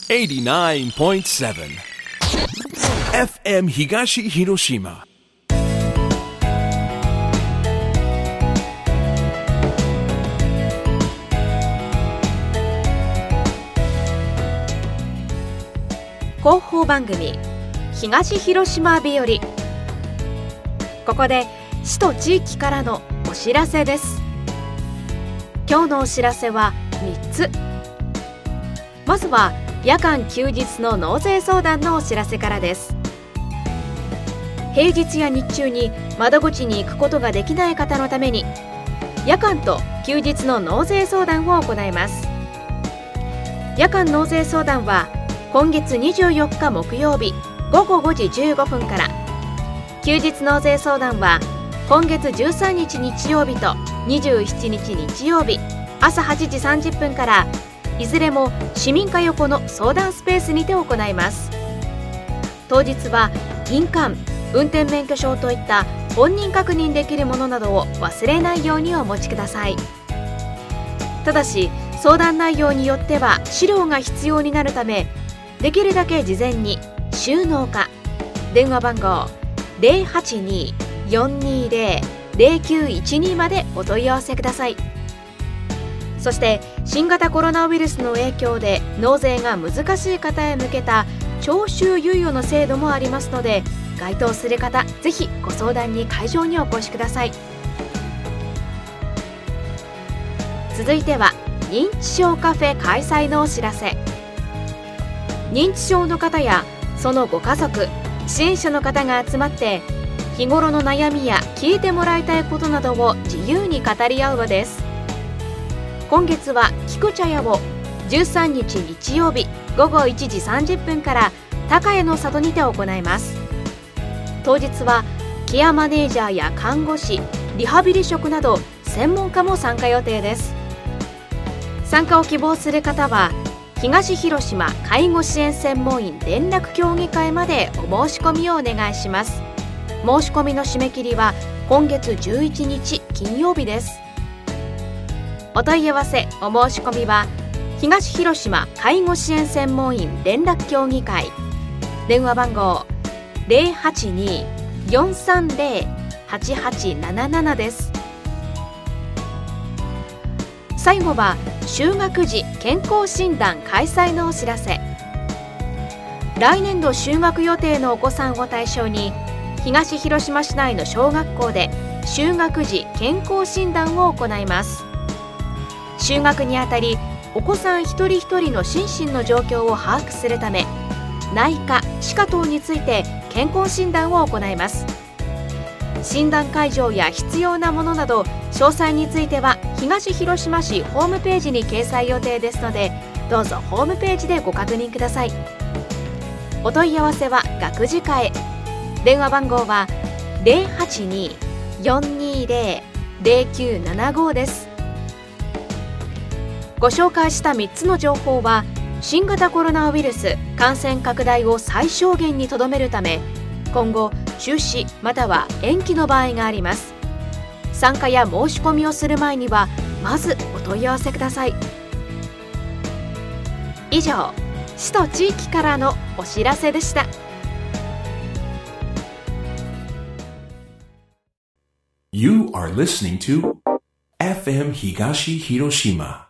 89.7 FM 東広島。 広報番組東広島日和。ここで市と地域からのお知らせです。今日のお知らせは3つ。まずは夜間休日の納税相談のお知らせからです。平日や日中に窓口に行くことができない方のために夜間と休日の納税相談を行います。夜間納税相談は今月24日木曜日午後5時15分から、休日納税相談は今月13日日曜日と27日日曜日朝8時30分から、いずれも市民課横の相談スペースにて行います。当日は印鑑、運転免許証といった本人確認できるものなどを忘れないようにお持ちください。ただし相談内容によっては資料が必要になるため、できるだけ事前に収納課、電話番号 082-420-0912 までお問い合わせください。そして新型コロナウイルスの影響で納税が難しい方へ向けた徴収猶予の制度もありますので、該当する方ぜひご相談に会場にお越しください。続いては認知症カフェ開催のお知らせ。認知症の方やそのご家族、支援者の方が集まって、日頃の悩みや聞いてもらいたいことなどを自由に語り合う場です。今月は聞く茶屋を13日日曜日午後1時30分から高谷の里にて行います。当日はケアマネージャーや看護師、リハビリ職など専門家も参加予定です。参加を希望する方は東広島介護支援専門員連絡協議会までお申し込みをお願いします。申し込みの締め切りは今月11日金曜日です。お問い合わせお申し込みは東広島介護支援専門員連絡協議会、電話番号 082-430-8877 です。最後は就学時健康診断開催のお知らせ。来年度就学予定のお子さんを対象に、東広島市内の小学校で就学時健康診断を行います。就学にあたり、お子さん一人一人の心身の状況を把握するため、内科・歯科等について健康診断を行います。診断会場や必要なものなど詳細については東広島市ホームページに掲載予定ですので、どうぞホームページでご確認ください。お問い合わせは学時課へ。電話番号は 082-420-0975 です。ご紹介した3つの情報は新型コロナウイルス感染拡大を最小限にとどめるため、今後中止または延期の場合があります。参加や申し込みをする前にはまずお問い合わせください。以上、市と地域からのお知らせでした。 You are listening to FM 東広島